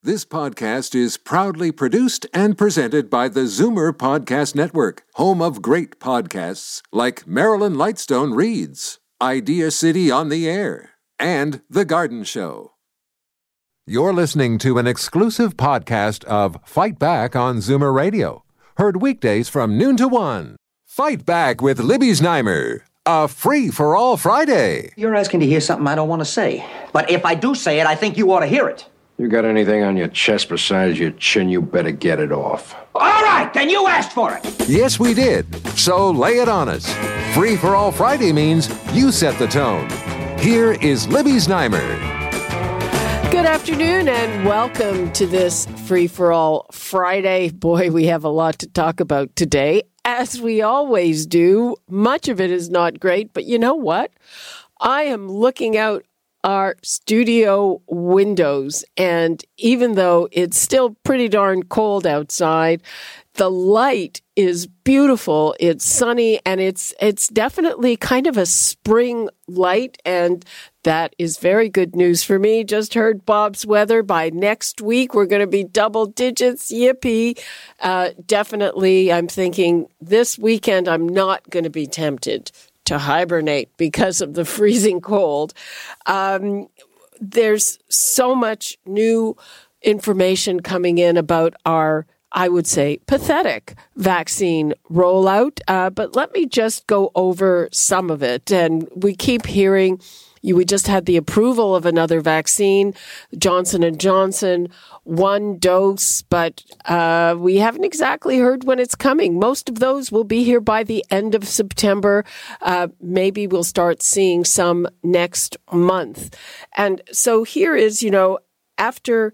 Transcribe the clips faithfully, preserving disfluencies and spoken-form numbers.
This podcast is proudly produced and presented by the Zoomer Podcast Network, home of great podcasts like Marilyn Lightstone Reads, Idea City on the Air, and The Garden Show. You're listening to an exclusive podcast of Fight Back on Zoomer Radio. Heard weekdays from noon to one. Fight Back with Libby Znaimer. A free-for-all Friday. You're asking to hear something I don't want to say. But if I do say it, I think you ought to hear it. You got anything on your chest besides your chin, you better get it off. All right, then you asked for it. Yes, we did. So lay it on us. Free-for-all Friday means you set the tone. Here is Libby Znaimer. Good afternoon and welcome to this Free-for-all Friday. Boy, we have a lot to talk about today. As we always do, much of it is not great, but you know what? I am looking out our studio windows, and even though it's still pretty darn cold outside, the light is beautiful. It's sunny, and it's it's definitely kind of a spring light, and that is very good news for me. Just heard Bob's weather. By next week, we're going to be double digits. Yippee. Uh, definitely, I'm thinking this weekend I'm not going to be tempted to hibernate because of the freezing cold. Um, there's so much new information coming in about our, I would say, pathetic vaccine rollout. Uh, but let me just go over some of it. And we keep hearing, you, we just had the approval of another vaccine, Johnson and Johnson, one dose, but uh, we haven't exactly heard when it's coming. Most of those will be here by the end of September. Uh, maybe we'll start seeing some next month. And so here is, you know, after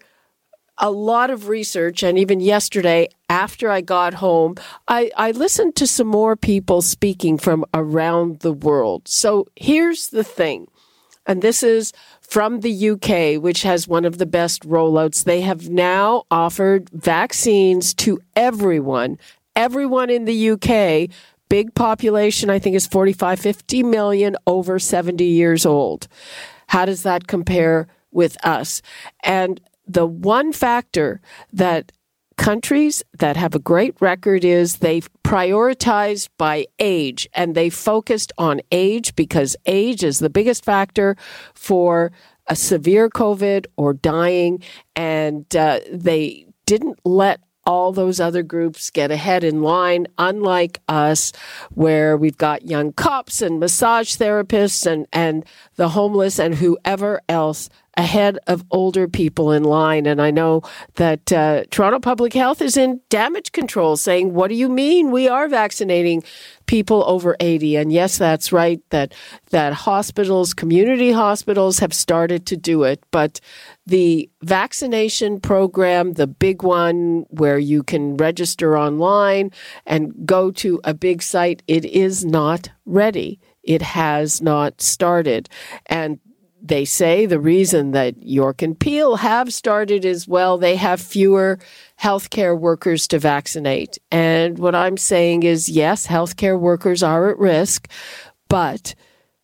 a lot of research, and even yesterday, after I got home, I, I listened to some more people speaking from around the world. So here's the thing, and this is from the U K, which has one of the best rollouts. They have now offered vaccines to everyone, everyone in the U K. Big population, I think, is forty-five, fifty million over seventy years old. How does that compare with us? And the one factor that countries that have a great record is they've prioritized by age, and they focused on age because age is the biggest factor for a severe COVID or dying, and uh, they didn't let all those other groups get ahead in line, unlike us, where we've got young cops and massage therapists and, and the homeless and whoever else ahead of older people in line. And I know that uh, Toronto Public Health is in damage control, saying, what do you mean we are vaccinating people over eighty? And yes, that's right, that that hospitals, community hospitals have started to do it. But the vaccination program, the big one where you can register online and go to a big site, it is not ready. It has not started. And they say the reason that York and Peel have started is, well, they have fewer healthcare workers to vaccinate. And what I'm saying is, yes, healthcare workers are at risk, but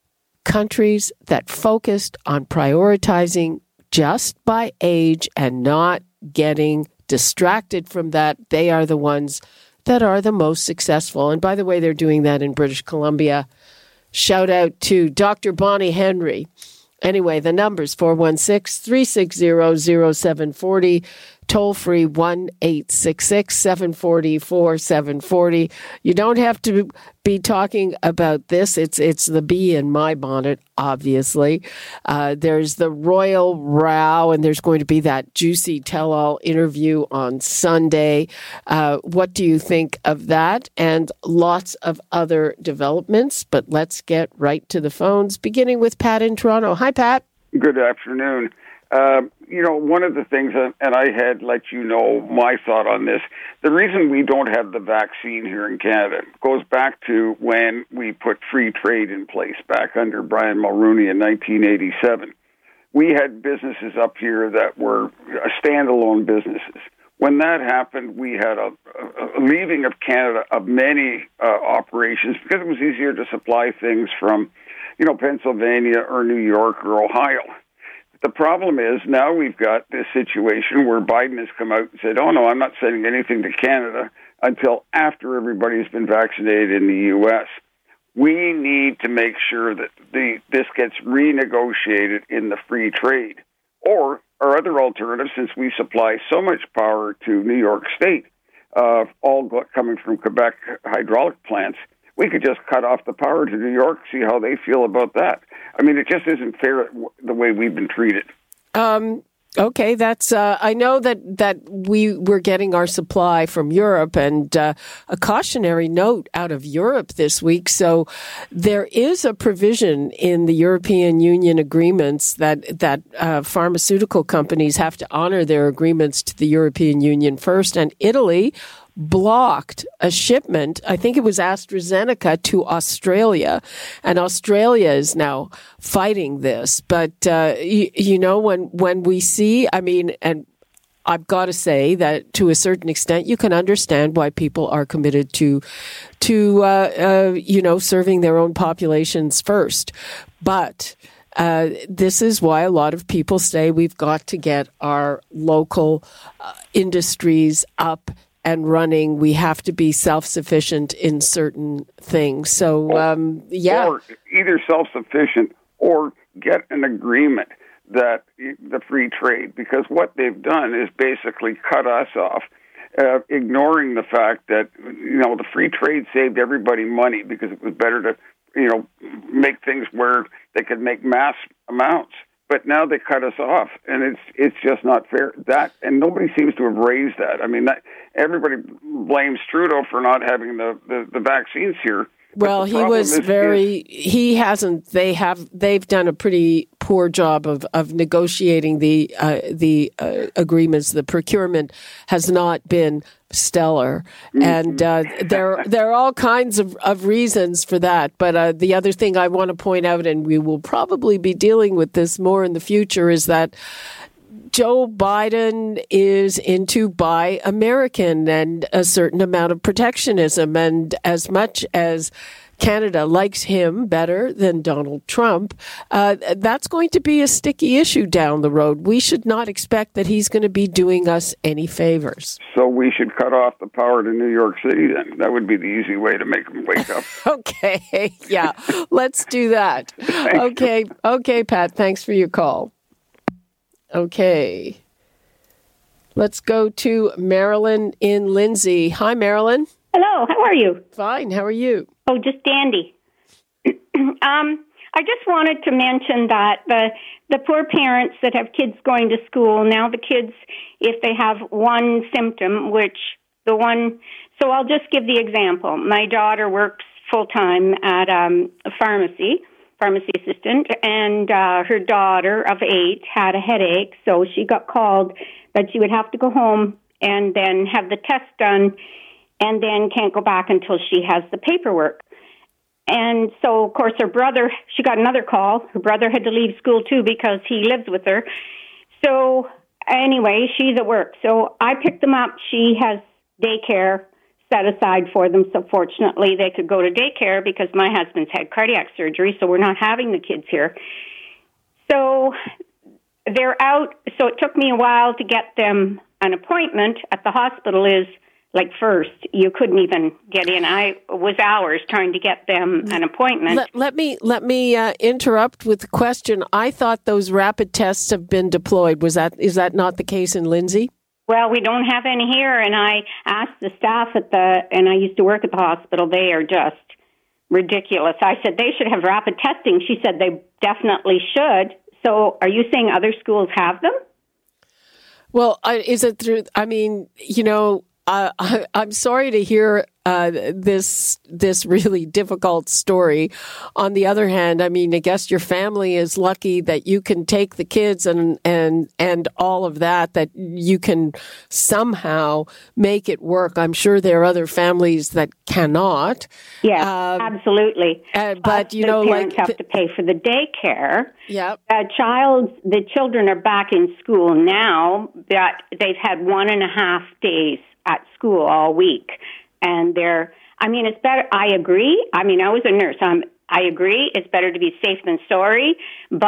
countries that focused on prioritizing just by age and not getting distracted from that, they are the ones that are the most successful. And by the way, they're doing that in British Columbia. Shout out to Doctor Bonnie Henry. Anyway, the number's four one six, three six zero, zero seven four zero, toll free one eight six six, seven four zero, four seven four zero. You don't have to be talking about this. It's it's the bee in my bonnet, obviously. Uh, there's the royal row, and there's going to be that juicy tell-all interview on Sunday. Uh, what do you think of that? And lots of other developments. But let's get right to the phones, beginning with Pat in Toronto. Hi, Pat. Good afternoon. Uh, you know, one of the things, uh, and I had let you know my thought on this, the reason we don't have the vaccine here in Canada goes back to when we put free trade in place back under Brian Mulroney in nineteen eighty-seven. We had businesses up here that were standalone businesses. When that happened, we had a, a leaving of Canada of many uh, operations because it was easier to supply things from, you know, Pennsylvania or New York or Ohio. The problem is now we've got this situation where Biden has come out and said, oh, no, I'm not sending anything to Canada until after everybody's been vaccinated in the U S. We need to make sure that the this gets renegotiated in the free trade. Or our other alternative, since we supply so much power to New York State, uh, all coming from Quebec hydraulic plants, we could just cut off the power to New York, see how they feel about that. I mean, it just isn't fair the way we've been treated. Um, okay, that's. Uh, I know that that we were getting our supply from Europe, and uh, a cautionary note out of Europe this week. So there is a provision in the European Union agreements that that uh, pharmaceutical companies have to honor their agreements to the European Union first, and Italy blocked a shipment, I think it was AstraZeneca, to Australia. And Australia is now fighting this. But, uh, you, you know, when, when we see, I mean, and I've got to say that to a certain extent, you can understand why people are committed to, to, uh, uh, you know, serving their own populations first. But Uh, this is why a lot of people say we've got to get our local uh, industries up and running. We have to be self-sufficient in certain things. So, um, yeah. Or either self-sufficient or get an agreement that the free trade, because what they've done is basically cut us off, uh, ignoring the fact that, you know, the free trade saved everybody money because it was better to, you know, make things where they could make mass amounts. But now they cut us off, and it's it's just not fair. That and nobody seems to have raised that. I mean, that, everybody blames Trudeau for not having the, the, the vaccines here. Well, he was is, very. Is, he hasn't. They have. They've done a pretty poor job of of negotiating the uh, the uh, agreements. The procurement has not been stellar, mm-hmm. and uh, there there are all kinds of, of reasons for that. But uh, the other thing I want to point out, and we will probably be dealing with this more in the future, is that Joe Biden is into Buy American and a certain amount of protectionism. And as much as Canada likes him better than Donald Trump, uh, that's going to be a sticky issue down the road. We should not expect that he's going to be doing us any favors. So we should cut off the power to New York City then. That would be the easy way to make him wake up. Okay. Yeah, let's do that. Okay. Okay, Pat, thanks for your call. Okay. Let's go to Marilyn in Lindsay. Hi, Marilyn. Hello, how are you? Fine, how are you? Oh, just dandy. um, I just wanted to mention that the the poor parents that have kids going to school, now the kids, if they have one symptom, which the one, so I'll just give the example. My daughter works full-time at um, a pharmacy, pharmacy assistant, and uh, her daughter of eight had a headache, so she got called that she would have to go home and then have the test done, and then can't go back until she has the paperwork. And so, of course, her brother, she got another call. Her brother had to leave school, too, because he lives with her. So, anyway, she's at work. So I picked them up. She has daycare set aside for them. So, fortunately, they could go to daycare because my husband's had cardiac surgery, so we're not having the kids here. So they're out. So it took me a while to get them an appointment at the hospital. Is Like first, you couldn't even get in. I was hours trying to get them an appointment. Let, let me let me uh, interrupt with a question. I thought those rapid tests have been deployed. Was that is that not the case in Lindsay? Well, we don't have any here, and I asked the staff at the, and I used to work at the hospital. They are just ridiculous. I said they should have rapid testing. She said they definitely should. So, are you saying other schools have them? Well, uh, is it through? I mean, you know. Uh, I, I'm sorry to hear uh, this this really difficult story. On the other hand, I mean, I guess your family is lucky that you can take the kids and and and all of that, that you can somehow make it work. I'm sure there are other families that cannot. Yeah, uh, absolutely. Uh, but, you know, parents like have to pay for the daycare. Yeah. Uh, child, the children are back in school now. That they've had one and a half days at school all week. And they're, I mean, it's better. I agree. I mean, I was a nurse. Um, I agree. It's better to be safe than sorry. But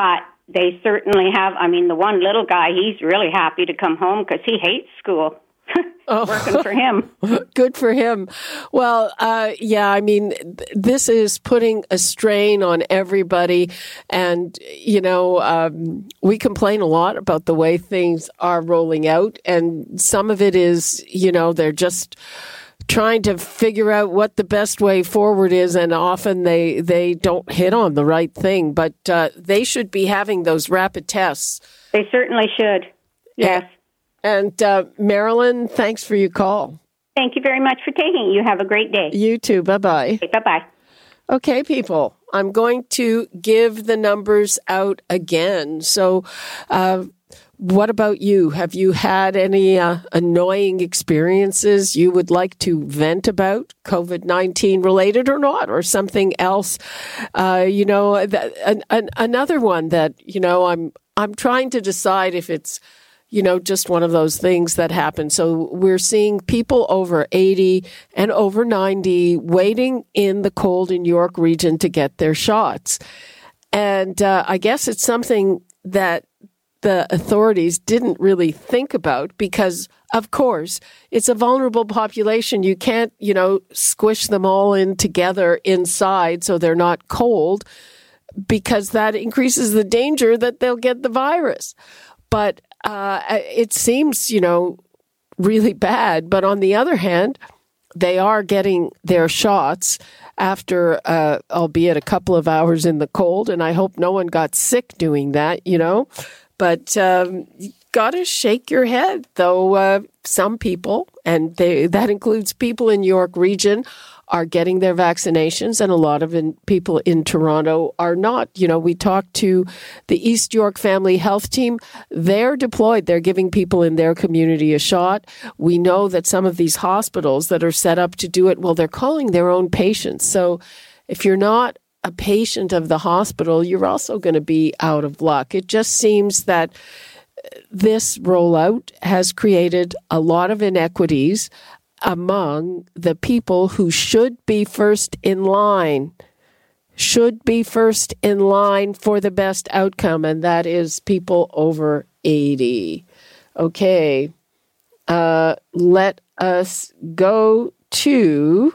They certainly have. I mean, the one little guy, he's really happy to come home because he hates school. Oh. Working for him. Good for him. Well, uh, yeah, I mean, th- this is putting a strain on everybody. And, you know, um, we complain a lot about the way things are rolling out. And some of it is, you know, they're just trying to figure out what the best way forward is. And often they, they don't hit on the right thing. But uh, they should be having those rapid tests. They certainly should. Yes. Yeah. And uh, Marilyn, thanks for your call. Thank you very much for taking it. You have a great day. You too. Bye-bye. Okay, bye-bye. Okay, people, I'm going to give the numbers out again. So uh, what about you? Have you had any uh, annoying experiences you would like to vent about, COVID nineteen related or not, or something else? Uh, you know, th- an, an, another one that, you know, I'm I'm trying to decide if it's you know, just one of those things that happen. So we're seeing people over eighty and over ninety waiting in the cold in York region to get their shots. And uh, I guess it's something that the authorities didn't really think about because, of course, it's a vulnerable population. You can't, you know, squish them all in together inside so they're not cold because that increases the danger that they'll get the virus. But Uh, it seems, you know, really bad. But on the other hand, they are getting their shots after, uh, albeit a couple of hours in the cold. And I hope no one got sick doing that, you know. But um, you got to shake your head, though. Uh, some people, and they, that includes people in York region, are getting their vaccinations, and a lot of in, people in Toronto are not. You know, we talked to the East York Family Health Team. They're deployed. They're giving people in their community a shot. We know that some of these hospitals that are set up to do it, well, they're calling their own patients. So if you're not a patient of the hospital, you're also going to be out of luck. It just seems that this rollout has created a lot of inequities among the people who should be first in line, should be first in line for the best outcome, and that is people over eighty. Okay, uh, let us go to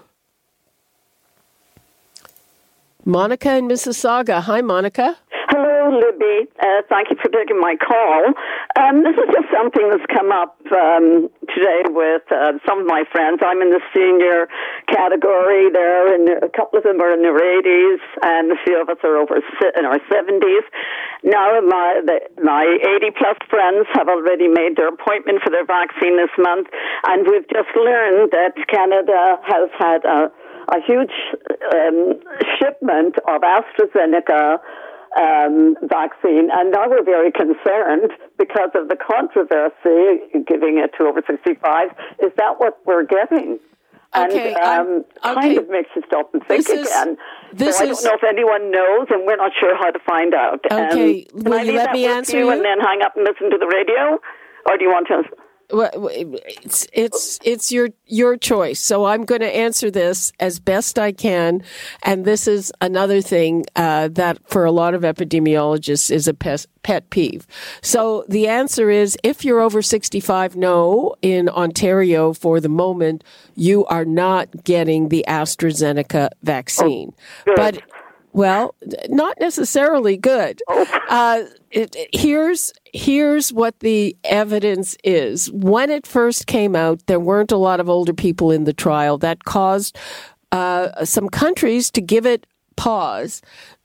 Monica in Mississauga. Hi, Monica. Hello, Libby. Uh, thank you for taking my call. Um, this is just something that's come up um, today with uh, some of my friends. I'm in the senior category there, and a couple of them are in their eighties, and a few of us are over in our seventies. Now, my the, my eighty-plus friends have already made their appointment for their vaccine this month, and we've just learned that Canada has had a, a huge um, shipment of AstraZeneca Um, vaccine, and now we're very concerned because of the controversy giving it to over sixty-five. Is that what we're getting? Okay, and um, okay. kind of makes you stop and think This is, again. this so I is, don't know if anyone knows, and we're not sure how to find out. Okay, um, will can I you leave let that me with answer you, you? and then hang up and listen to the radio, or do you want to? Well, it's it's it's your your choice. So I'm going to answer this as best I can, and this is another thing uh, that for a lot of epidemiologists is a pet, pet peeve. So the answer is, if you're over sixty-five, no. In Ontario, for the moment, you are not getting the AstraZeneca vaccine, oh, but. Well, not necessarily good. Uh, it, it, here's here's what the evidence is. When it first came out, there weren't a lot of older people in the trial. That caused uh, some countries to give it pause.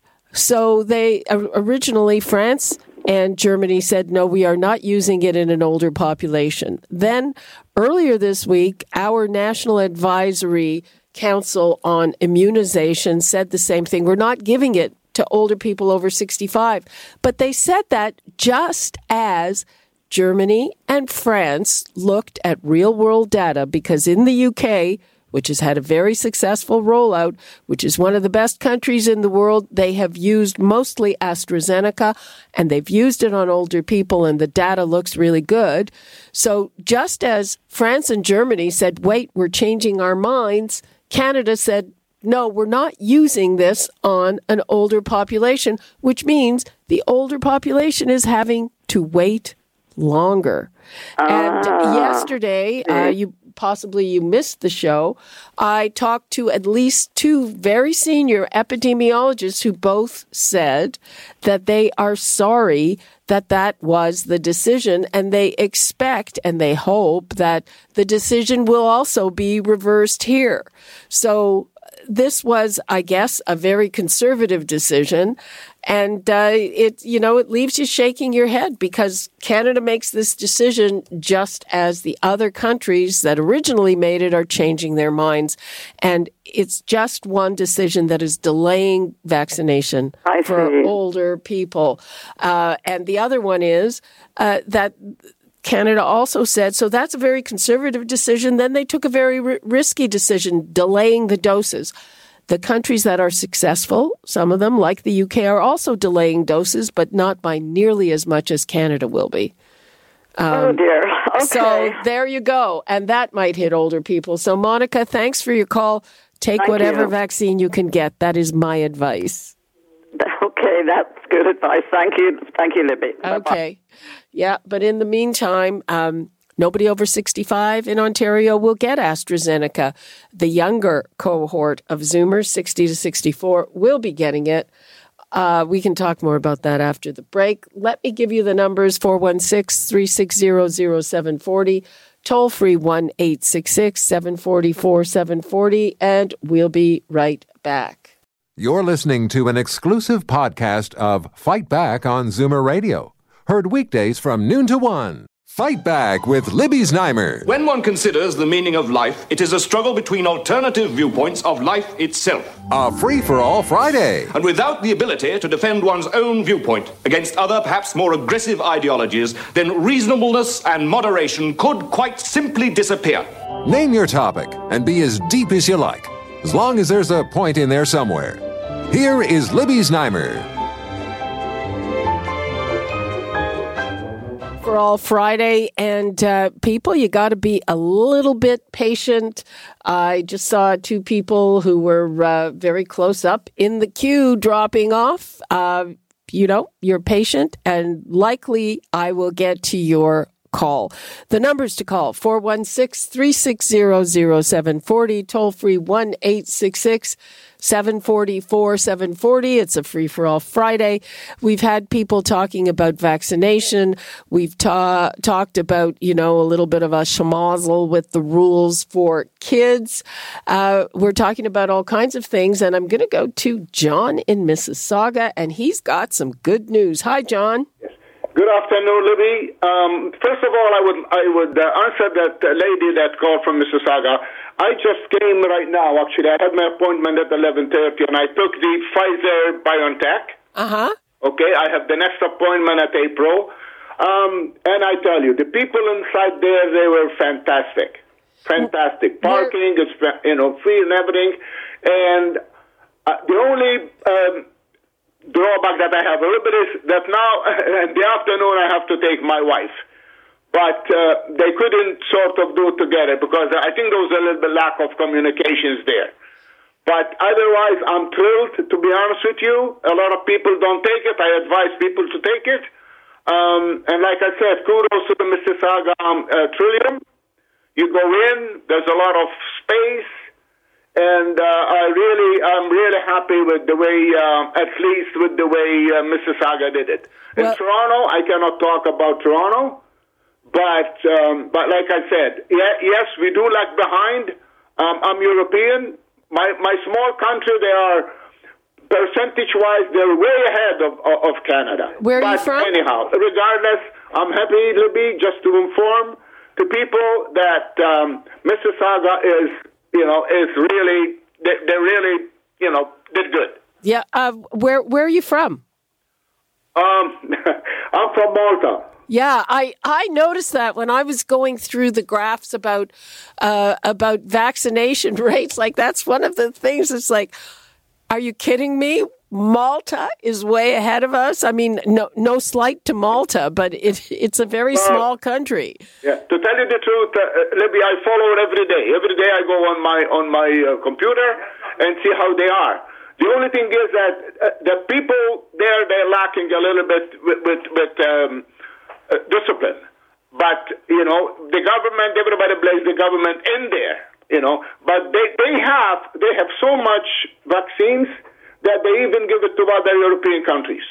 So they uh, originally, France and Germany said, no, we are not using it in an older population. Then earlier this week, our National Advisory Council on Immunization said the same thing. We're not giving it to older people over sixty-five. But they said that just as Germany and France looked at real-world data, because in the U K, which has had a very successful rollout, which is one of the best countries in the world, they have used mostly AstraZeneca, and they've used it on older people, and the data looks really good. So just as France and Germany said, wait, we're changing our minds, Canada said, no, we're not using this on an older population, which means the older population is having to wait longer. Uh, and yesterday, uh, you possibly you missed the show, I talked to at least two very senior epidemiologists who both said that they are sorry that that was the decision, and they expect and they hope that the decision will also be reversed here. So this was, I guess, a very conservative decision. And uh, it, you know, it leaves you shaking your head because Canada makes this decision just as the other countries that originally made it are changing their minds. And it's just one decision that is delaying vaccination I for see. older people. Uh, and the other one is uh, that Canada also said, so that's a very conservative decision. Then they took a very r- risky decision, delaying the doses. The countries that are successful, some of them, like the U K, are also delaying doses, but not by nearly as much as Canada will be. Um, oh, dear. Okay. So there you go. And that might hit older people. So, Monica, thanks for your call. Take Thank whatever you. vaccine you can get. That is my advice. Okay, that's good advice. Thank you. Thank you, Libby. Okay. Bye-bye. Yeah, but in the meantime, um, nobody over sixty-five in Ontario will get AstraZeneca. The younger cohort of Zoomers, sixty to sixty-four, will be getting it. Uh, we can talk more about that after the break. Let me give you the numbers, four one six, three six zero, zero seven four zero, toll free one eight six six, seven four four, seven four zero, and we'll be right back. You're listening to an exclusive podcast of Fight Back on Zoomer Radio. Heard weekdays from noon to one. Fight Back with Libby Znaimer. When one considers the meaning of life, it is a struggle between alternative viewpoints of life itself. A free-for-all Friday. And without the ability to defend one's own viewpoint against other, perhaps more aggressive ideologies, then reasonableness and moderation could quite simply disappear. Name your topic and be as deep as you like, as long as there's a point in there somewhere. Here is Libby Znaimer. For all Friday, and uh, people, you got to be a little bit patient. I just saw two people who were uh, very close up in the queue dropping off. Uh, you know, you're patient, and likely I will get to your call. The numbers to call, four one six, three six zero, zero seven four zero, toll free one eight six six, seven four four, seven four zero. It's a free-for-all Friday. We've had people talking about vaccination. We've ta- talked about, you know, a little bit of a schmozzle with the rules for kids. Uh, we're talking about all kinds of things, and I'm going to go to John in Mississauga, and he's got some good news. Hi, John. Yes. Good afternoon, Libby. Um, first of all, I would I would uh, answer that uh, lady that called from Mississauga. I just came right now. Actually, I had my appointment at eleven thirty, and I took the Pfizer BioNTech. Uh huh. Okay, I have the next appointment at April, um, and I tell you, the people inside there, they were fantastic, fantastic. Parking is you know free and everything, and uh, the only um, drawback that I have a little bit is that now in the afternoon I have to take my wife. But uh, they couldn't sort of do it together because I think there was a little bit lack of communications there. But otherwise, I'm thrilled, to be honest with you. A lot of people don't take it. I advise people to take it. Um, and like I said, kudos to the Mississauga um, uh, Trillium. You go in, there's a lot of space. And uh, I really, I'm really happy with the way, uh, at least with the way uh, Mississauga did it. In well, Toronto, I cannot talk about Toronto, but um, but like I said, yeah, yes, we do lag behind. Um, I'm European. My my small country, they are percentage-wise, they're way ahead of of, of Canada. Where are but you from? Anyhow, regardless, I'm happy, Libby, just to inform the people that um, Mississauga is. You know, it's really, they, they really, you know, did good. Yeah. Uh, where Where are you from? Um, I'm from Malta. Yeah, I, I noticed that when I was going through the graphs about uh, about vaccination rates. Like, that's one of the things. It's like, are you kidding me? Malta is way ahead of us. I mean, no no slight to Malta, but it it's a very uh, small country. Yeah, to tell you the truth, uh, Libby, I follow it every day. Every day I go on my on my uh, computer, and see how they are. The only thing is that uh, the people there, they're lacking a little bit with, with, with um, uh, discipline. But, you know, the government, everybody blames the government in there, you know. But they, they have they have so much vaccines that they even give it to other European countries.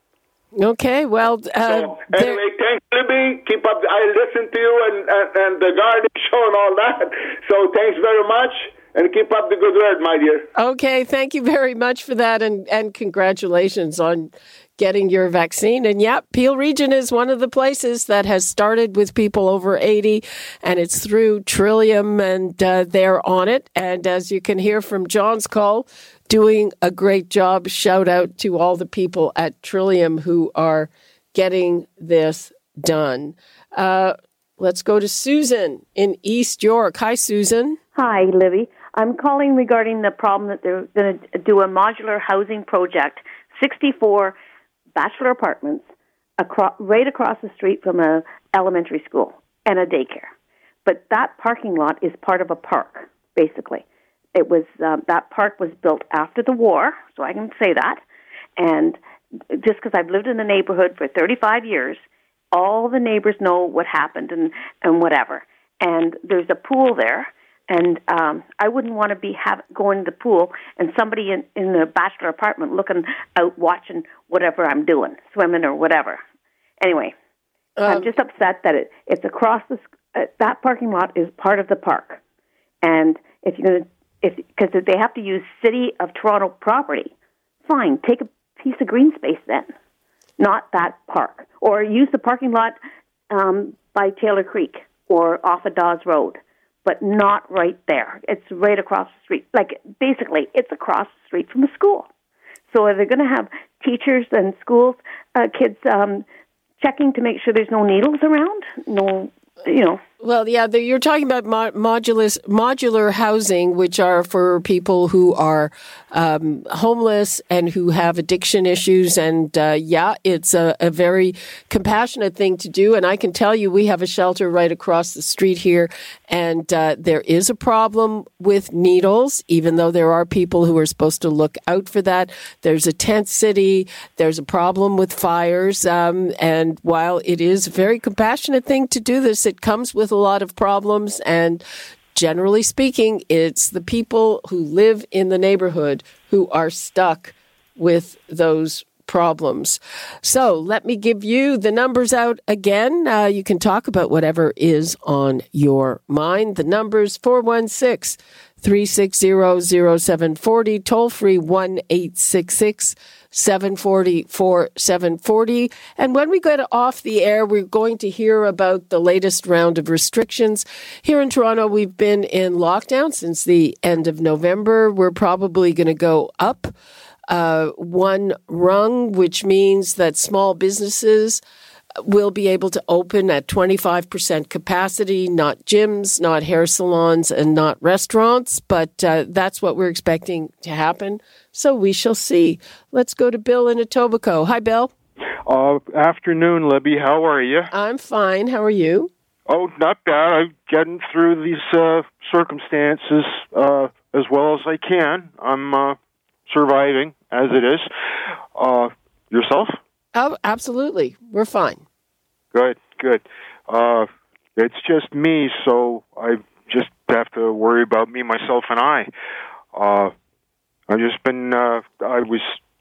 Okay, well... Uh, so, anyway, thanks, Libby. Keep up. I listen to you and, and, and the Guardian show and all that. So thanks very much. And keep up the good word, my dear. Okay, thank you very much for that, and, and congratulations on getting your vaccine. And yeah, Peel Region is one of the places that has started with people over eighty, and it's through Trillium, and uh, they're on it. And as you can hear from John's call, doing a great job. Shout out to all the people at Trillium who are getting this done. Uh, let's go to Susan in East York. Hi, Susan. Hi, Libby. I'm calling regarding the problem that they're going to do a modular housing project, sixty-four bachelor apartments across, right across the street from a elementary school and a daycare. But that parking lot is part of a park, basically. It was uh, that park was built after the war, so I can say that. And just because I've lived in the neighborhood for thirty-five years, all the neighbors know what happened and, and whatever. And there's a pool there. And um, I wouldn't want to be have, going to the pool and somebody in, in the bachelor apartment looking out, watching whatever I'm doing, swimming or whatever. Anyway, um, I'm just upset that it, it's across the uh, that parking lot is part of the park, and if you're gonna, if because they have to use City of Toronto property, fine, take a piece of green space then, not that park, or use the parking lot um, by Taylor Creek or off of Dawes Road. But not right there. It's right across the street. Like, basically, it's across the street from the school. So are they going to have teachers and schools, uh, kids um, checking to make sure there's no needles around? No, you know. Well, yeah, the, you're talking about mo- modulus, modular housing, which are for people who are um, homeless and who have addiction issues. And, uh, yeah, it's a, a very compassionate thing to do. And I can tell you we have a shelter right across the street here. And uh, there is a problem with needles, even though there are people who are supposed to look out for that. There's a tent city. There's a problem with fires. Um, and while it is a very compassionate thing to do this, it comes with a lot of problems, and generally speaking, it's the people who live in the neighborhood who are stuck with those problems. So let me give you the numbers out again. Uh, you can talk about whatever is on your mind. The numbers four one six, three six zero, zero seven four zero, toll free one eight six six, seven four zero, four seven four zero. And when we get off the air, we're going to hear about the latest round of restrictions. Here in Toronto, we've been in lockdown since the end of November. We're probably going to go up uh, one rung, which means that small businesses will be able to open at twenty-five percent capacity, not gyms, not hair salons, and not restaurants. But uh, that's what we're expecting to happen. So we shall see. Let's go to Bill in Etobicoke. Hi, Bill. Uh, afternoon, Libby. How are you? I'm fine. How are you? Oh, not bad. I'm getting through these uh, circumstances uh, as well as I can. I'm uh, surviving as it is. Uh, yourself? Oh, absolutely. We're fine. Good, good. Uh, it's just me, so I just have to worry about me, myself, and I. Uh, I've just been, uh, I was,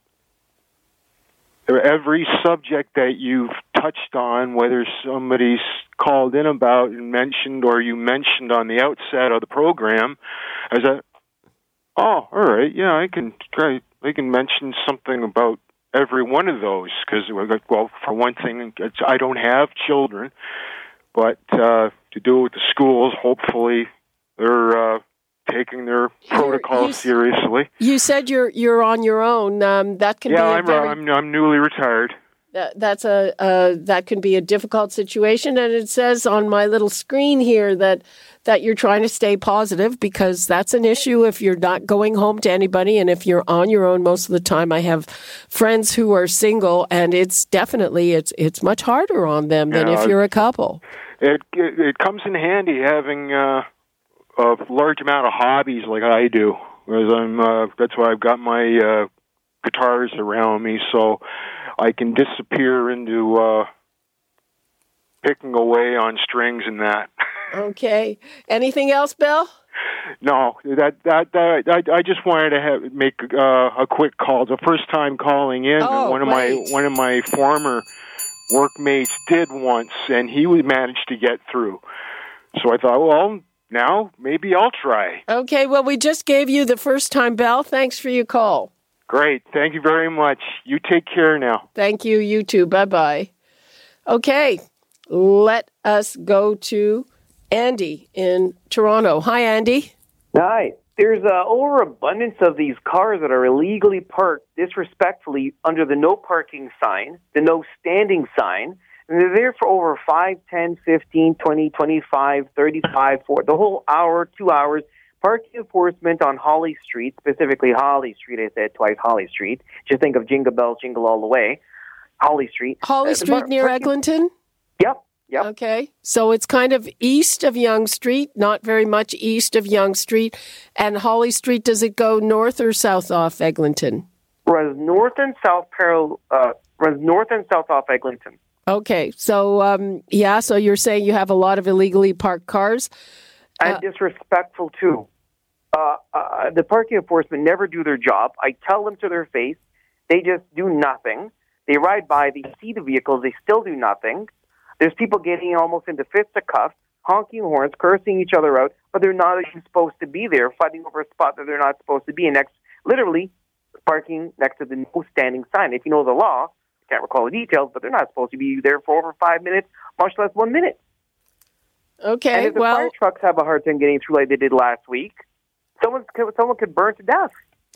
every subject that you've touched on, whether somebody's called in about and mentioned or you mentioned on the outset of the program, as a, oh, all right, yeah, I can, great, I can mention something about every one of those, because, well, for one thing, it's, I don't have children, but uh, to do it with the schools, hopefully they're uh, taking their protocol you, seriously. You said you're you're on your own. Um, that can yeah, be a I'm, very, I'm I'm newly retired. That, that's a uh, that can be a difficult situation, and it says on my little screen here that that you're trying to stay positive, because that's an issue if you're not going home to anybody, and if you're on your own most of the time. I have friends who are single, and it's definitely it's it's much harder on them than yeah, if you're a couple. It it, it comes in handy having uh, a large amount of hobbies like I do. As I'm, uh, that's why I've got my uh, guitars around me, so I can disappear into uh, picking away on strings and that. Okay. Anything else, Bill? No, that that, that I, I just wanted to have, make uh, a quick call. It's the first time calling in. Oh, one of great. my one of my former workmates did once, and he would manage to get through. So I thought, well, now maybe I'll try. Okay, well, we just gave you the first time bell. Thanks for your call. Great. Thank you very much. You take care now. Thank you. You too. Bye-bye. Okay, let us go to Andy in Toronto. Hi, Andy. Hi. There's an overabundance of these cars that are illegally parked disrespectfully under the no parking sign, the no standing sign, and they're there for over five, ten, fifteen, twenty, twenty-five, thirty-five, for the whole hour, two hours. Parking enforcement on Holly Street, specifically Holly Street, I said twice Holly Street. Just think of Jingle Bells, Jingle All the Way. Holly Street. Holly Uh, Street par- near parking- Eglinton? Yep, yep. Okay, so it's kind of east of Yonge Street, not very much east of Yonge Street. And Holly Street, does it go north or south off Eglinton? Runs north and south parallel, uh, runs north and south off Eglinton. Okay, so um, yeah, so you're saying you have a lot of illegally parked cars? And disrespectful, too. Uh, uh, the parking enforcement never do their job. I tell them to their face. They just do nothing. They ride by, they see the vehicles, they still do nothing. There's people getting almost into fisticuffs, honking horns, cursing each other out, but they're not even supposed to be there, fighting over a spot that they're not supposed to be in. Next, literally, parking next to the no standing sign. If you know the law, I can't recall the details, but they're not supposed to be there for over five minutes, much less one minute. Okay, and if the well, fire trucks have a hard time getting through like they did last week, someone someone could burn to death.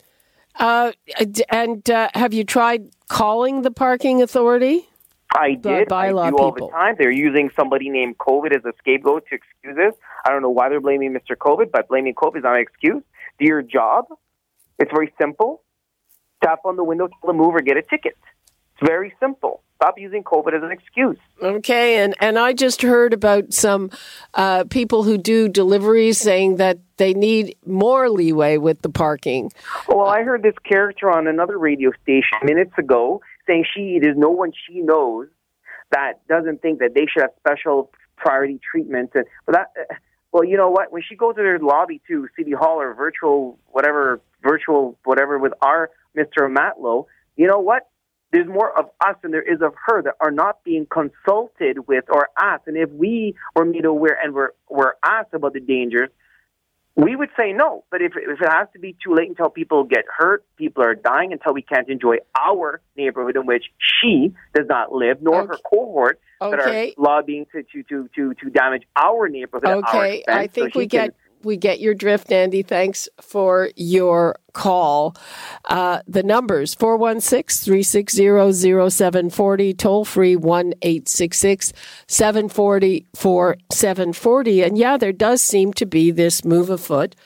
Uh, and uh, have you tried calling the parking authority? I did. I do all people. the time. They're using somebody named COVID as a scapegoat to excuse this. I don't know why they're blaming Mister COVID, but blaming COVID is not an excuse. Do your job. It's very simple. Tap on the window, tell them move, or get a ticket. It's very simple. Stop using COVID as an excuse. Okay, and, and I just heard about some uh, people who do deliveries saying that they need more leeway with the parking. Well, I heard this character on another radio station minutes ago saying she there's no one she knows that doesn't think that they should have special priority treatment. And but that, uh, well, you know what? When she goes to their lobby to City Hall or virtual whatever, virtual whatever with our Mister Matlow, you know what? There's more of us than there is of her that are not being consulted with or asked. And if we were made aware and were, were asked about the dangers, we would say no. But if, if it has to be too late until people get hurt, people are dying, until we can't enjoy our neighborhood in which she does not live, nor Okay. her cohort that Okay. are lobbying to, to, to, to, to damage our neighborhood at our Okay, expense. I think So we she can- get we get your drift, Andy. Thanks for your call. Uh, the numbers, four one six, three six zero, zero seven four zero, toll free one eight six six, seven four zero, four seven four zero. And yeah, there does seem to be this move afoot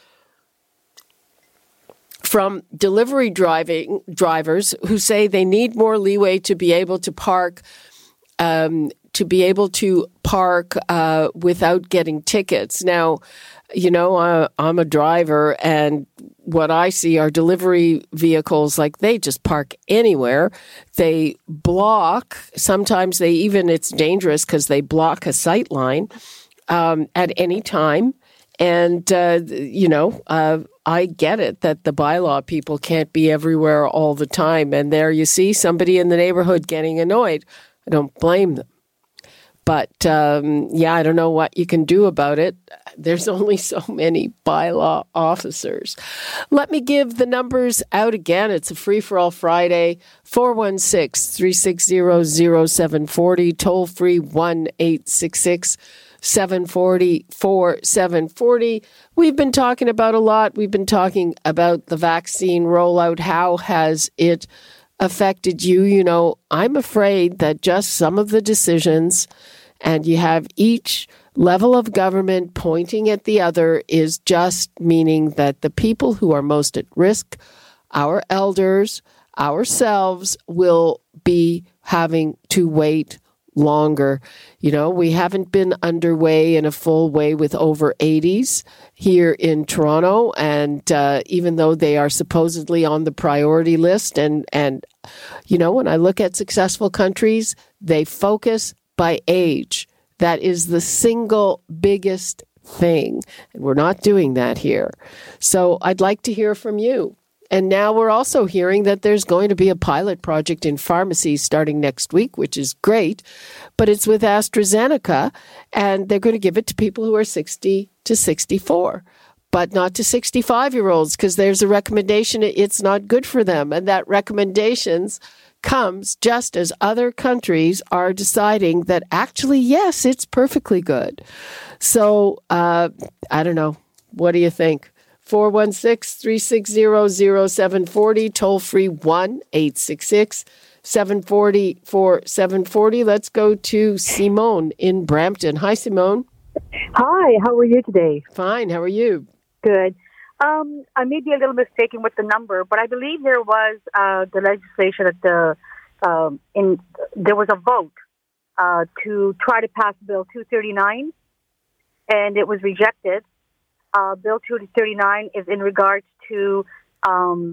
from delivery driving drivers who say they need more leeway to be able to park um, to be able to park uh, without getting tickets. Now, you know, uh, I'm a driver, and what I see are delivery vehicles, like they just park anywhere. They block. Sometimes they even, it's dangerous because they block a sight line um, at any time. And, uh, you know, uh, I get it that the bylaw people can't be everywhere all the time. And there you see somebody in the neighborhood getting annoyed. I don't blame them. But, um, yeah, I don't know what you can do about it. There's only so many bylaw officers. Let me give the numbers out again. It's a free-for-all Friday, four one six, three six zero, zero seven four zero, toll-free one eight six six, seven four zero, four seven four zero. We've been talking about a lot. We've been talking about the vaccine rollout. How has it affected you? You know, I'm afraid that just some of the decisions, and you have each level of government pointing at the other, is just meaning that the people who are most at risk, our elders, ourselves, will be having to wait longer. You know, we haven't been underway in a full way with over eighties here in Toronto. And uh, even though they are supposedly on the priority list, and, and, you know, when I look at successful countries, they focus by age. That is the single biggest thing. And we're not doing that here. So I'd like to hear from you. And now we're also hearing that there's going to be a pilot project in pharmacies starting next week, which is great, but it's with AstraZeneca, and they're going to give it to people who are sixty to sixty-four, but not to sixty-five-year-olds, because there's a recommendation it's not good for them, and that recommendations comes just as other countries are deciding that actually, yes, it's perfectly good. So, uh, I don't know. What do you think? four one six, three six zero, zero seven four zero, toll free one eight six six, seven four zero, four seven four zero. Let's go to Simone in Brampton. Hi, Simone. Hi, how are you today? Fine, how are you? Good. Um, I may be a little mistaken with the number, but I believe there was uh, the legislation at the um, in there was a vote uh, to try to pass Bill two thirty-nine, and it was rejected. Uh, Bill two thirty-nine is in regards to um,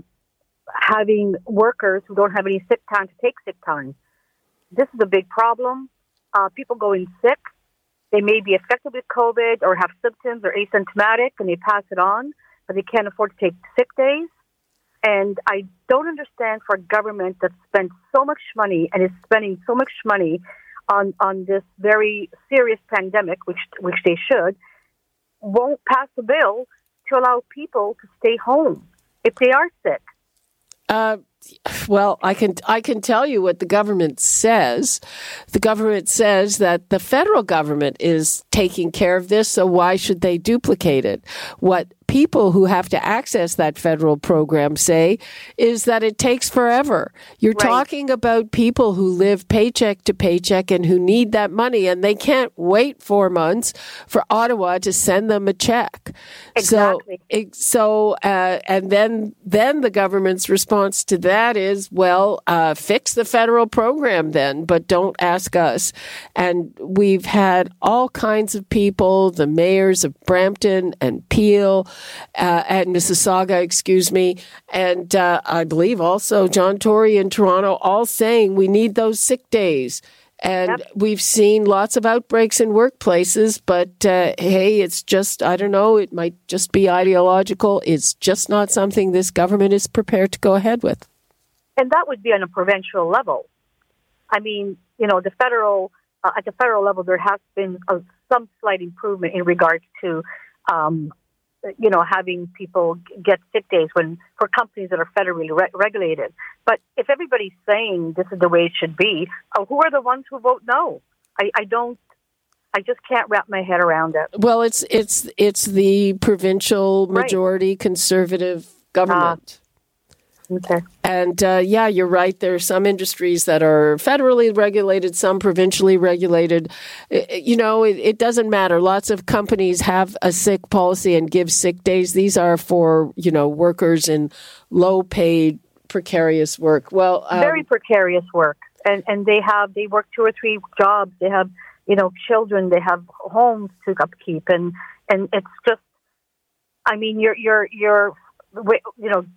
having workers who don't have any sick time to take sick time. This is a big problem. Uh, people go in sick. They may be affected with COVID or have symptoms or asymptomatic, and they pass it on, but they can't afford to take sick days. And I don't understand for a government that spends so much money and is spending so much money on, on this very serious pandemic, which which they should, won't pass a bill to allow people to stay home if they are sick. Uh, well, I can I can tell you what the government says. The government says that the federal government is taking care of this, so why should they duplicate it? What people who have to access that federal program say is that it takes forever. You're Right. talking about people who live paycheck to paycheck and who need that money, and they can't wait four months for Ottawa to send them a check. Exactly. So, it- so uh, and then then the government's response to that is, well, uh, fix the federal program then, but don't ask us. And we've had all kinds of people, the mayors of Brampton and Peel, uh, and Mississauga, excuse me, and uh, I believe also John Tory in Toronto, all saying we need those sick days. And Yep. we've seen lots of outbreaks in workplaces, but uh, hey, it's just, I don't know, it might just be ideological. It's just not something this government is prepared to go ahead with. And that would be on a provincial level. I mean, you know, the federal, uh, at the federal level, there has been a, some slight improvement in regards to, um, you know, having people get sick days when for companies that are federally re- regulated. But if everybody's saying this is the way it should be, uh, who are the ones who vote no? I, I don't. I just can't wrap my head around it. Well, it's it's it's the provincial majority Right. conservative government. Uh, Okay. And uh, yeah, you're right. There are some industries that are federally regulated, some provincially regulated. I- You know, it, it doesn't matter. Lots of companies have a sick policy and give sick days. These are for, you know, workers in low paid, precarious work. Well, um, Very precarious work. And and they have they work two or three jobs. They have, you know, children, they have homes to upkeep, and and it's just, I mean, you're you're you're you know,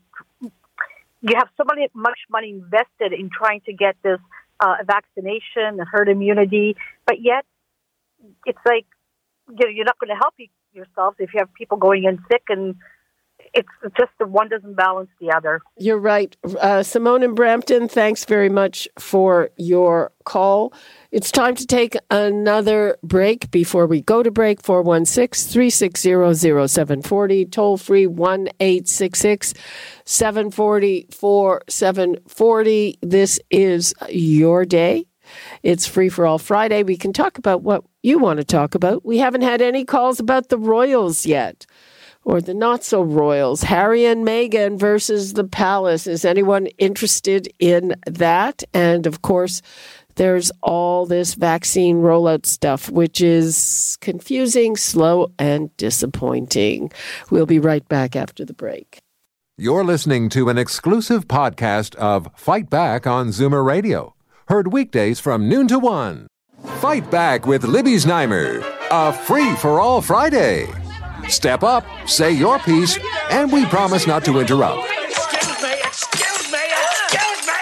you have so many, much money invested in trying to get this uh, vaccination, the herd immunity, but yet it's like, you know, you're not going to help yourselves if you have people going in sick, and it's just the one doesn't balance the other. You're right. Uh, Simone in Brampton, thanks very much for your call. It's time to take another break. Before we go to break, four one six, three six zero, zero seven four zero, toll free one eight six six, seven four zero, four seven four zero. This is your day. It's Free for All Friday. We can talk about what you want to talk about. We haven't had any calls about the Royals yet, or the not-so-Royals. Harry and Meghan versus the Palace. Is anyone interested in that? And, of course, there's all this vaccine rollout stuff, which is confusing, slow, and disappointing. We'll be right back after the break. You're listening to an exclusive podcast of Fight Back on Zoomer Radio. Heard weekdays from noon to one. Fight Back with Libby Znaimer, a free-for-all Friday. Step up, say your piece, and we promise not to interrupt. Excuse me, excuse me, excuse me,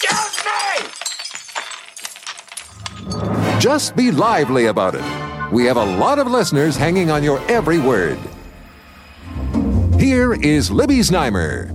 excuse me! Just be lively about it. We have a lot of listeners hanging on your every word. Here is Libby Znaimer.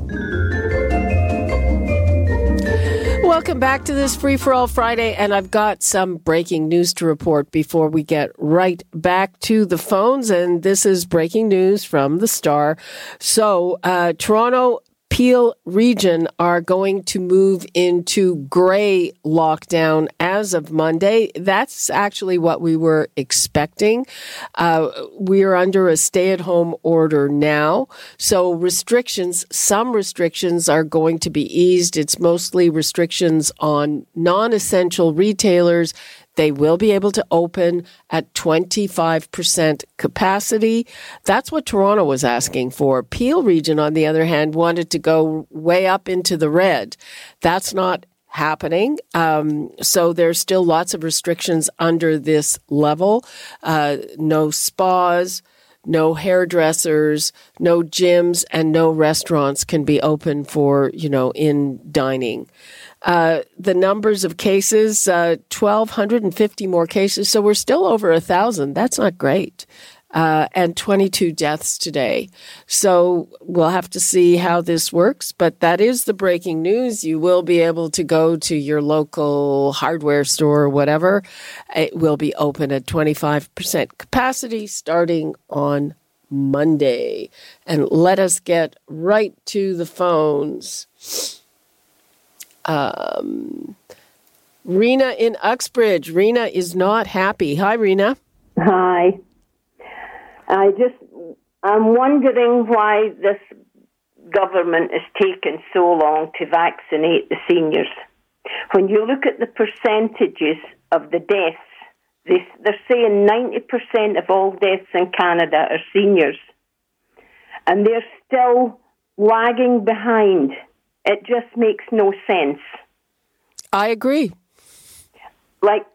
Welcome back to this Free for All Friday, and I've got some breaking news to report before we get right back to the phones, and this is breaking news from the Star. So, uh, Toronto Peel region are going to move into gray lockdown as of Monday. That's actually what we were expecting. Uh, we are under a stay-at-home order now. So restrictions, some restrictions are going to be eased. It's mostly restrictions on non-essential retailers. They will be able to open at twenty-five percent capacity. That's what Toronto was asking for. Peel region, on the other hand, wanted to go way up into the red. That's not happening. Um, so there's still lots of restrictions under this level. Uh, no spas, no hairdressers, no gyms, and no restaurants can be open for, you know, in dining. Uh, the numbers of cases, uh, one thousand two hundred fifty more cases. So we're still over a thousand. That's not great. Uh, and twenty-two deaths today. So we'll have to see how this works. But that is the breaking news. You will be able to go to your local hardware store or whatever. It will be open at twenty-five percent capacity starting on Monday. And let us get right to the phones. Um, Rena in Uxbridge. Rena is not happy. Hi, Rena. Hi. I just, I'm wondering why this government is taking so long to vaccinate the seniors. When you look at the percentages of the deaths, they, they're saying ninety percent of all deaths in Canada are seniors. And they're still lagging behind. It just makes no sense. I agree. Like,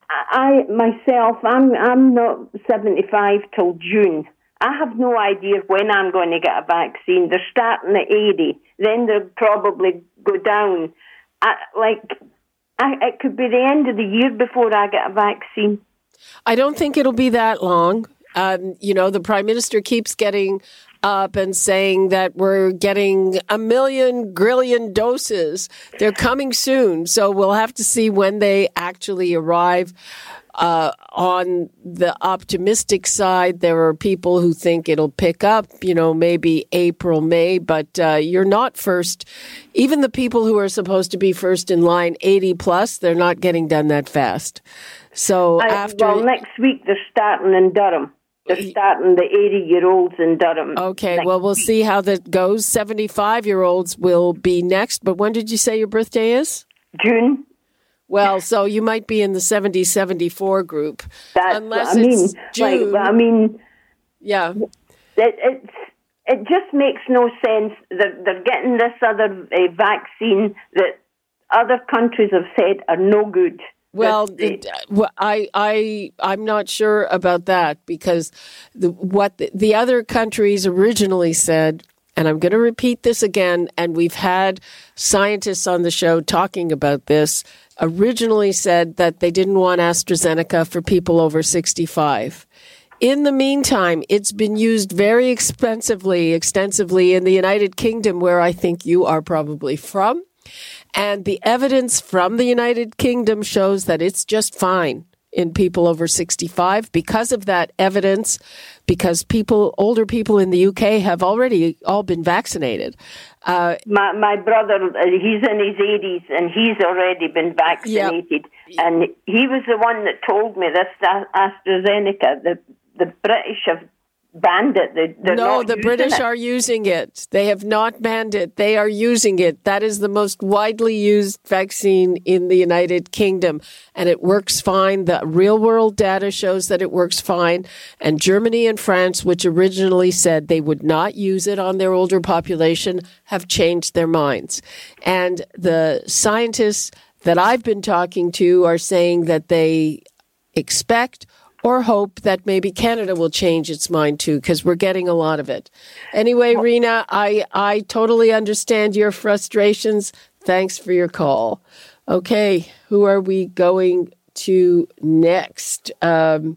I myself, I'm I'm not seventy-five till June. I have no idea when I'm going to get a vaccine. They're starting at eighty, then they'll probably go down. I, like, I, it could be the end of the year before I get a vaccine. I don't think it'll be that long. Um, you know, the Prime Minister keeps getting up and saying that we're getting a million grillion doses. They're coming soon. So we'll have to see when they actually arrive. Uh, on the optimistic side, there are people who think it'll pick up, you know, maybe April, May, but uh, you're not first. Even the people who are supposed to be first in line, eighty plus, they're not getting done that fast. So I, after. Well, next week they're starting in Durham. They're starting the eighty-year-olds in Durham. Okay, well, we'll see how that goes. seventy-five-year-olds will be next. But when did you say your birthday is? June. Well, so you might be in the seventy seventy-four group. That's unless what I mean. It's June. Like, I mean, yeah. It, it's, it just makes no sense that they're getting this other uh, vaccine that other countries have said are no good. Well, I, I, I'm not sure about that because the, what the, the other countries originally said, and I'm going to repeat this again, and we've had scientists on the show talking about this, originally said that they didn't want AstraZeneca for people over sixty-five. In the meantime, it's been used very expensively, extensively in the United Kingdom, where I think you are probably from. And the evidence from the United Kingdom shows that it's just fine in people over sixty-five. Because of that evidence, because people, older people in the U K have already all been vaccinated. Uh, my my brother, he's in his eighties and he's already been vaccinated. Yep. And he was the one that told me this AstraZeneca, the, the British have banned it. They, they're no, not the British it. are using it. They have not banned it. They are using it. That is the most widely used vaccine in the United Kingdom, and it works fine. The real-world data shows that it works fine. And Germany and France, which originally said they would not use it on their older population, have changed their minds. And the scientists that I've been talking to are saying that they expect or hope that maybe Canada will change its mind too, because we're getting a lot of it. Anyway, Rena, I, I totally understand your frustrations. Thanks for your call. Okay, who are we going to next? Um,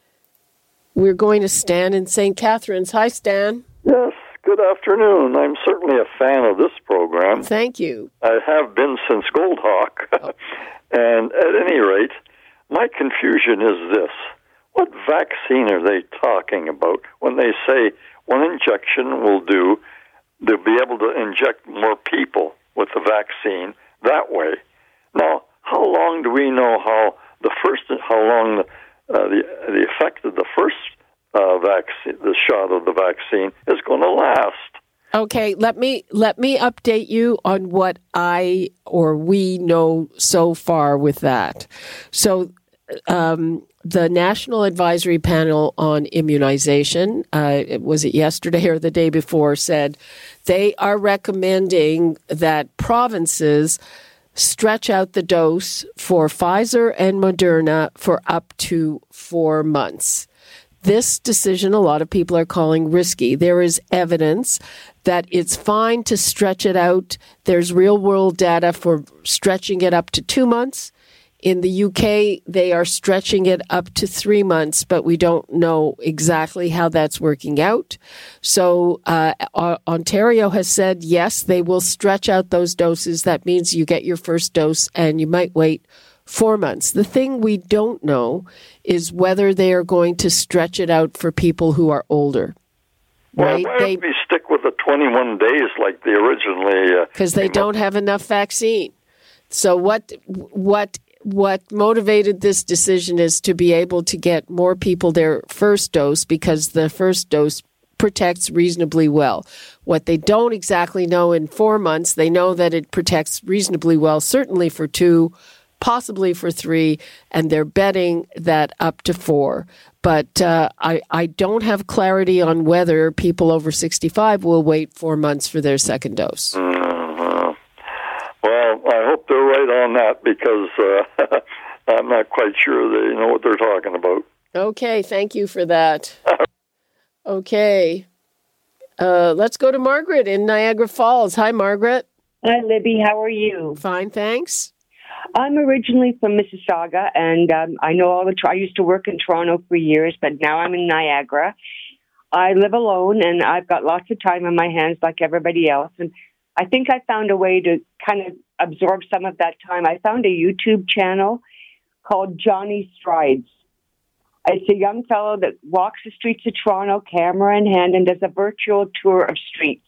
we're going to Stan in Saint Catharines. Hi, Stan. Yes, good afternoon. I'm certainly a fan of this program. Thank you. I have been since Goldhawk. Oh. And at any rate, my confusion is this. What vaccine are they talking about when they say one injection will do, they'll be able to inject more people with the vaccine that way? Now, how long do we know how the first, how long the, uh, the, the effect of the first uh, vaccine, the shot of the vaccine, is going to last? Okay, let me let me update you on what I or we know so far with that. So, um, the National Advisory Panel on Immunization, uh, was it yesterday or the day before, said they are recommending that provinces stretch out the dose for Pfizer and Moderna for up to four months. This decision, a lot of people are calling risky. There is evidence that it's fine to stretch it out. There's real-world data for stretching it up to two months. In the U K, they are stretching it up to three months, but we don't know exactly how that's working out. So uh, Ontario has said, yes, they will stretch out those doses. That means you get your first dose and you might wait four months. The thing we don't know is whether they are going to stretch it out for people who are older. Right? Well, why don't we stick with the twenty-one days like they originally... Because uh, they don't have enough vaccine. So what what... What motivated this decision is to be able to get more people their first dose because the first dose protects reasonably well. What they don't exactly know in four months, they know that it protects reasonably well, certainly for two, possibly for three, and they're betting that up to four. But uh, I, I don't have clarity on whether people over sixty-five will wait four months for their second dose. Mm-hmm. Well, I hope they're right on that because uh, I'm not quite sure they know what they're talking about. Okay, thank you for that. Okay. Uh, let's go to Margaret in Niagara Falls. Hi, Margaret. Hi, Libby. How are you? Fine, thanks. I'm originally from Mississauga, and um, I know all the. I used to work in Toronto for years, but now I'm in Niagara. I live alone, and I've got lots of time on my hands like everybody else, and I think I found a way to kind of absorb some of that time. I found a YouTube channel called Johnny Strides. It's a young fellow that walks the streets of Toronto, camera in hand, and does a virtual tour of streets.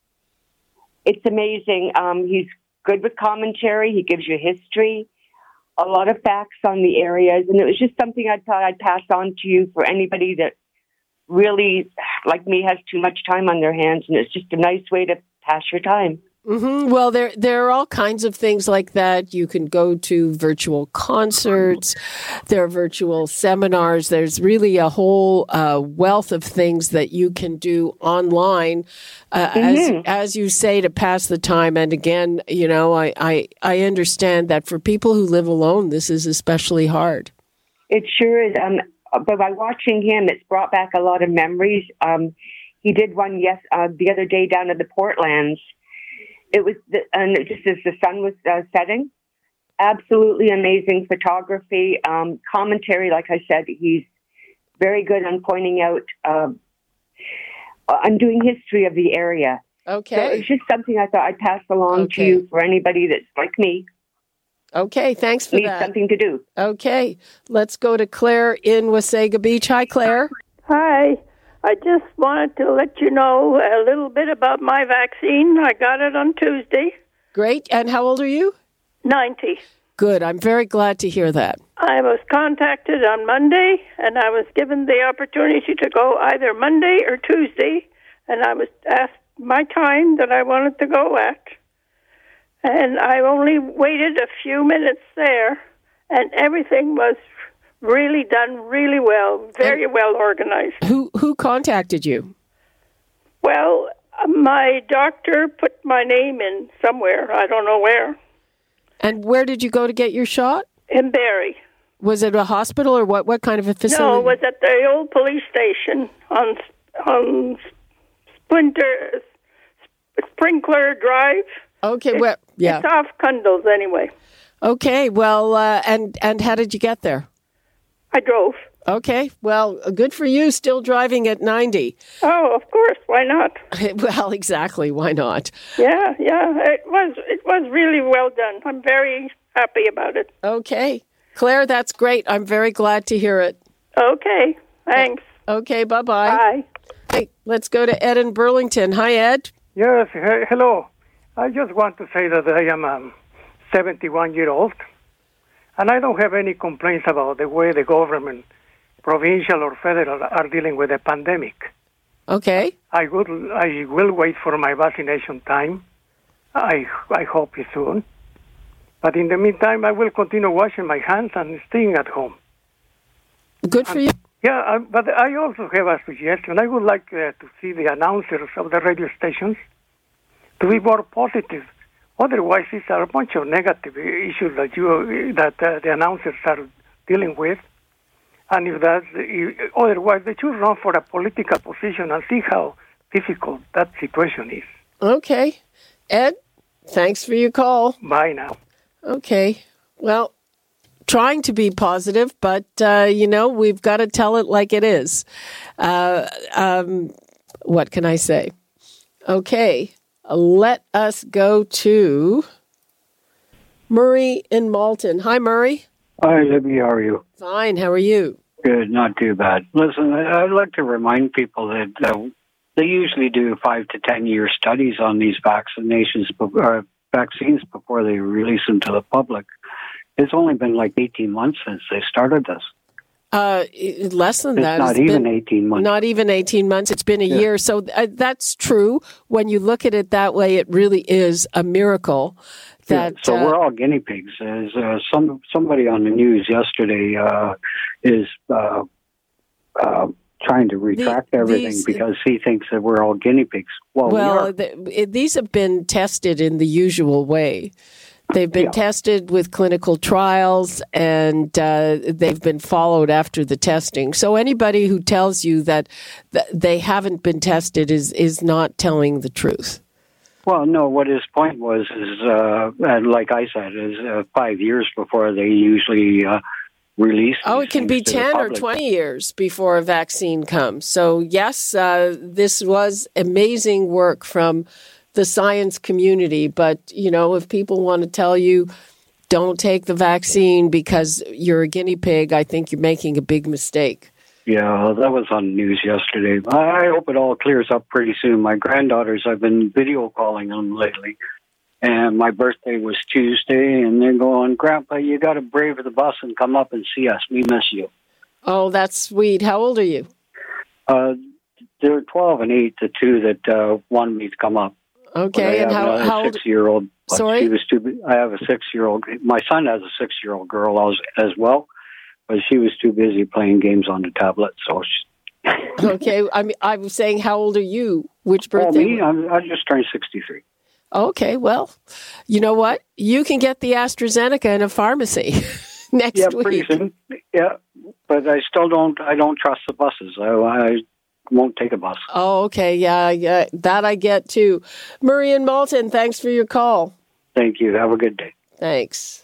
It's amazing. Um, he's good with commentary. He gives you history, a lot of facts on the areas, and it was just something I thought I'd pass on to you for anybody that really, like me, has too much time on their hands, and it's just a nice way to pass your time. Mm-hmm. Well, there there are all kinds of things like that. You can go to virtual concerts. There are virtual seminars. There's really a whole uh, wealth of things that you can do online, uh, mm-hmm. as as you say, to pass the time. And again, you know, I, I I understand that for people who live alone, this is especially hard. It sure is. Um, but by watching him, it's brought back a lot of memories. Um, he did one yes uh, the other day down at the Portlands. It was, the, and just as the sun was uh, setting, absolutely amazing photography, um, commentary. Like I said, he's very good on pointing out, uh, on doing history of the area. Okay. So it's just something I thought I'd pass along okay. to you for anybody that's like me. Okay, thanks for needs that. Something to do. Okay, let's go to Claire in Wasaga Beach. Hi, Claire. Hi. I just wanted to let you know a little bit about my vaccine. I got it on Tuesday. Great. And how old are you? ninety. Good. I'm very glad to hear that. I was contacted on Monday, and I was given the opportunity to go either Monday or Tuesday, and I was asked my time that I wanted to go at. And I only waited a few minutes there, and everything was really done really well, very and well organized. Who who contacted you? Well, my doctor put my name in somewhere. I don't know where. And where did you go to get your shot? In Barrie. Was it a hospital or what? What kind of a facility? No, it was at the old police station on on Splinter Sprinkler Drive. Okay, it's, well, yeah. It's off Cundles anyway. Okay, well, uh, and and how did you get there? I drove. Okay, well, good for you, still driving at ninety. Oh, of course, why not? Well, exactly, why not? Yeah, yeah, it was it was really well done. I'm very happy about it. Okay. Claire, that's great. I'm very glad to hear it. Okay, thanks. Okay, bye-bye. Bye. Hey, let's go to Ed in Burlington. Hi, Ed. Yes, he- hello. I just want to say that I am a seventy-one-year-old, and I don't have any complaints about the way the government, provincial or federal, are dealing with the pandemic. Okay. I would, I will wait for my vaccination time. I, I hope it's soon. But in the meantime, I will continue washing my hands and staying at home. Good for and, you. Yeah, I, but I also have a suggestion. I would like uh, to see the announcers of the radio stations to be more positive. Otherwise, these are a bunch of negative issues that you that uh, the announcers are dealing with. And if that's if, otherwise, they should run for a political position and see how difficult that situation is. Okay, Ed. Thanks for your call. Bye now. Okay. Well, trying to be positive, but, uh, you know, we've got to tell it like it is. Uh, um, what can I say? Okay. Let us go to Murray in Malton. Hi, Murray. Hi, Libby. How are you? Fine. How are you? Good. Not too bad. Listen, I'd like to remind people that uh, they usually do five to ten year studies on these vaccinations, or vaccines before they release them to the public. It's only been like eighteen months since they started this. Uh, less than it's that. Not it's even been, eighteen months. Not even eighteen months. It's been a yeah. year. So uh, that's true. When you look at it that way, it really is a miracle. That yeah, so uh, we're all guinea pigs. As uh, some somebody on the news yesterday uh, is uh, uh, trying to retract the, everything these, because he thinks that we're all guinea pigs. Well, well we the, it, these have been tested in the usual way. They've been yeah. tested with clinical trials, and uh, they've been followed after the testing. So anybody who tells you that th- they haven't been tested is is not telling the truth. Well, no, what his point was is, uh, and like I said, is uh, five years before they usually uh, release. Oh, it can be ten or twenty years before a vaccine comes. So, yes, uh, this was amazing work from the science community. But, you know, if people want to tell you don't take the vaccine because you're a guinea pig, I think you're making a big mistake. Yeah, that was on the news yesterday. I hope it all clears up pretty soon. My granddaughters, I've been video calling them lately. And my birthday was Tuesday, and they're going, Grandpa, you got to brave the bus and come up and see us. We miss you. Oh, that's sweet. How old are you? Uh, they're twelve and eight, the two that uh, wanted me to come up. Okay, and how, how old? Six-year-old. Sorry? She was too, I have a six-year-old. My son has a six-year-old girl as well. But she was too busy playing games on the tablet, so. She... Okay, I mean, I was saying, how old are you? Which birthday? Oh, me? I'm, I just turned sixty-three. Okay, well, you know what? You can get the AstraZeneca in a pharmacy next yeah, week. Pretty soon. Yeah, but I still don't. I don't trust the buses. I, I won't take a bus. Oh, okay, yeah, yeah, that I get too. Murray in Malton, thanks for your call. Thank you. Have a good day. Thanks.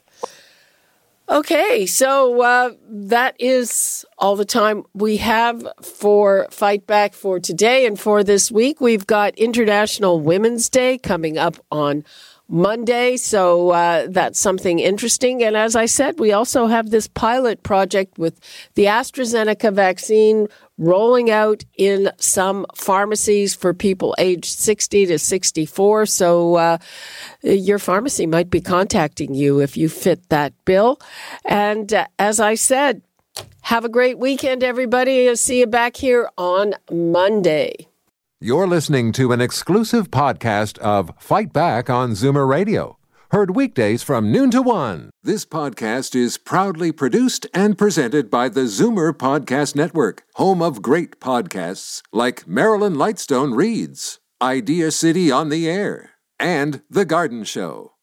Okay, so uh, that is all the time we have for Fight Back for today and for this week. We've got International Women's Day coming up on Monday, so uh, that's something interesting. And as I said, we also have this pilot project with the AstraZeneca vaccine rolling out in some pharmacies for people aged sixty to sixty-four. So uh, your pharmacy might be contacting you if you fit that bill. And uh, as I said, have a great weekend, everybody. I'll see you back here on Monday. You're listening to an exclusive podcast of Fight Back on Zoomer Radio. Heard weekdays from noon to one. This podcast is proudly produced and presented by the Zoomer Podcast Network, home of great podcasts like Marilyn Lightstone Reads, Idea City on the Air, and The Garden Show.